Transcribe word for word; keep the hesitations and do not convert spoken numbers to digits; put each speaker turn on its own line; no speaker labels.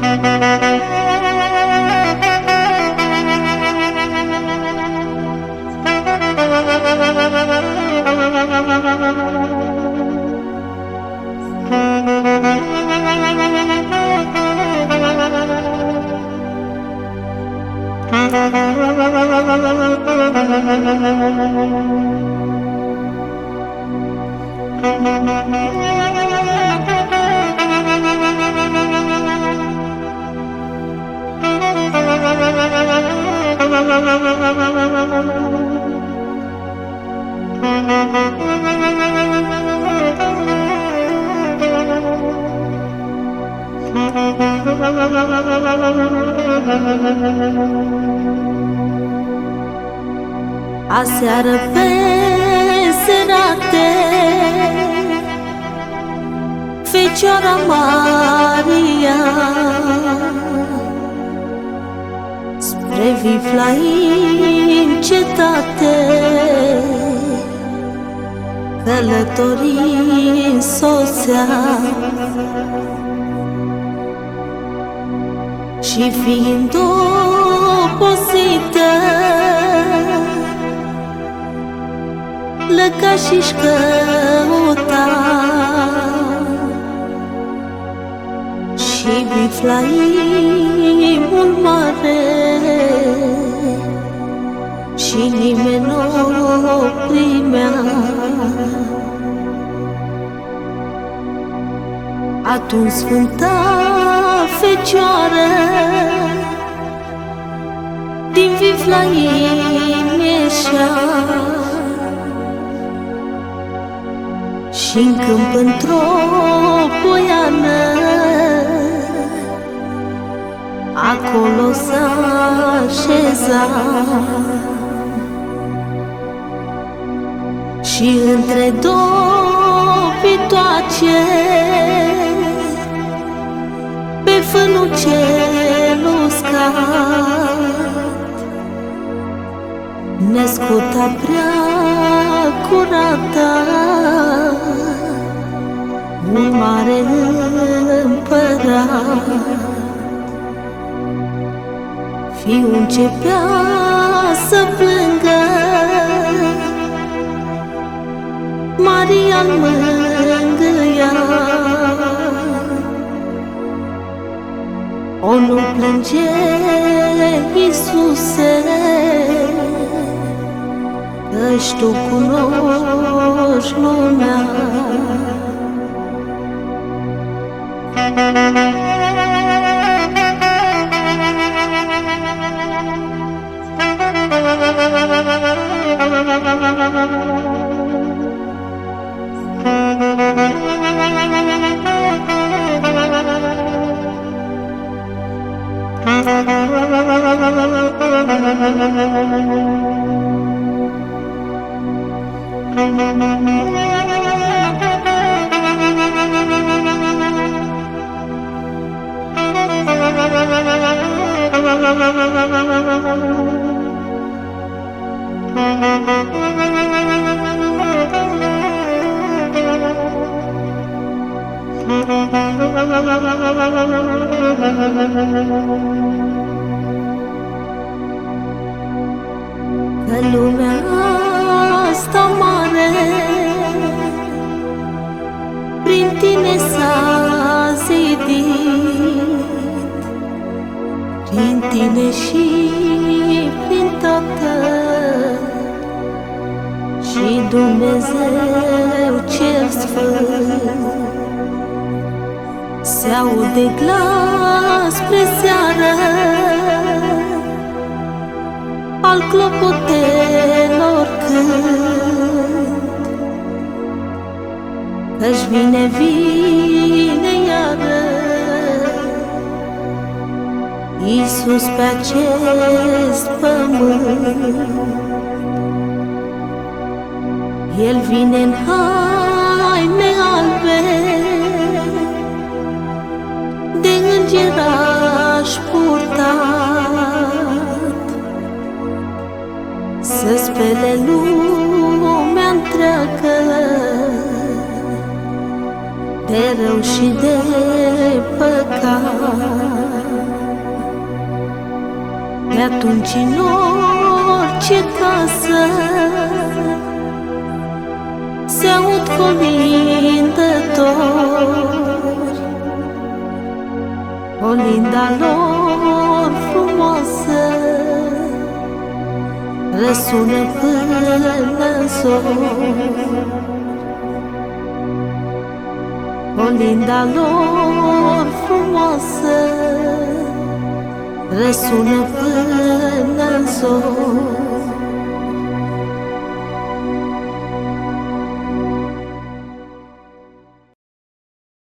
Aseară pe serate, Fecioara Maria spre Viflaim cetate călătorii sosea, și fiind obosită lăca și-și căuta, și Viflaimul mare și nimeni nu primea. Atunci Sfânta Fecioară din Viflaim ieșea, și-n câmp într-o poiană acolo s-a așezat, și între două pitoace pe fănucelul uscat născuta prea curată, un mare împărat. Fiul începea să plângă, Maria-l mângâia. O, nu plânge, Iisuse, căci Tu cunoști lumea. Că lumea asta mare prin Tine s-a zidit, prin Tine și prin Tatăl și Dumnezeu cel Sfânt. Se aude glas spre seară al clopotelor cânt, că-și vine, vine iară Iisus pe acest pământ. El vine în haine albe, de îngeraș purtat, să spele lumea întreagă de rău și de păcat. De-atunci în orice casă se aud colindători, colinda lor frumoasă răsună până-n zor. Colinda lor frumoasă răsună până-n zor.